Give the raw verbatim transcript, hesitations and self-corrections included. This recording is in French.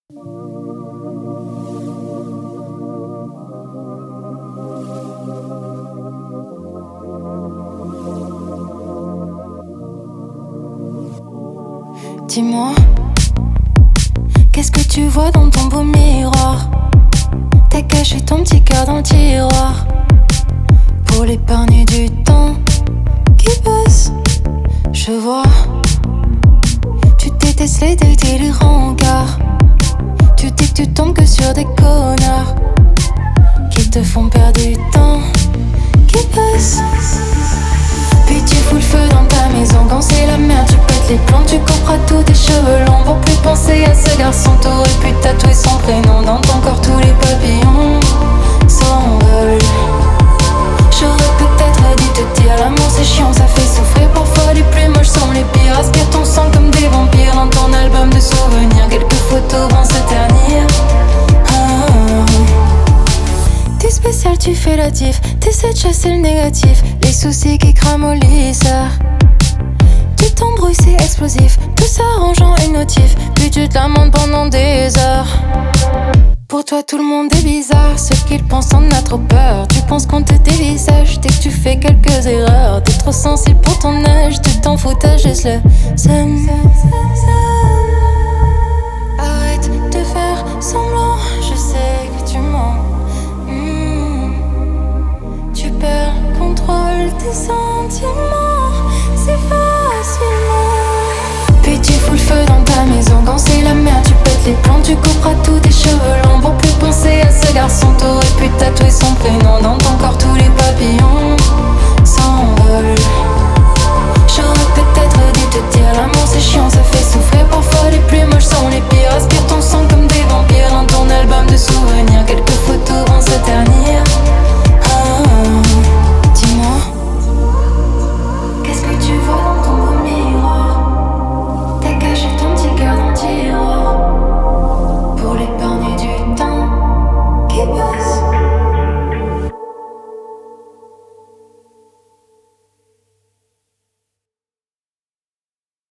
Dis-moi, qu'est-ce que tu vois dans ton beau miroir? T'as caché ton petit cœur dans le tiroir pour l'épargner du temps qui passe. Je vois, tu détestes les dates et les rencarts. Tu dis que tu tombes que sur des connards qui te font perdre du temps qui passe. Puis tu fous le feu dans ta maison. Quand c'est la merde, tu pètes les plombs. Tu couperas tous tes cheveux longs pour plus penser à ce garçon. T'aurais pu tatouer son prénom dans ton corps. Tous les papillons s'envolent. J'aurais peut-être dû te dire l'amour c'est chiant, ça fait souffrir. Parfois les plus moches sont les pires. Aspire ton sang comme des vampires dans ton album de souvenirs. Quelques photos vont se ternir. Ah. T'es spécial, tu fais la diff. T'essaies de chasser le négatif. Les soucis qui crament au lissard. Tu t'embrouilles, c'est explosif. Tout s'arrange en une notif. Puis tu te lamentes pendant des heures. Pour toi tout le monde est bizarre. Ce qu'ils pensent en a trop peur. Tu penses qu'on te dévisage dès que tu fais quelques erreurs. T'es trop sensible pour ton âge. Tu t'en fous, t'as juste le seum.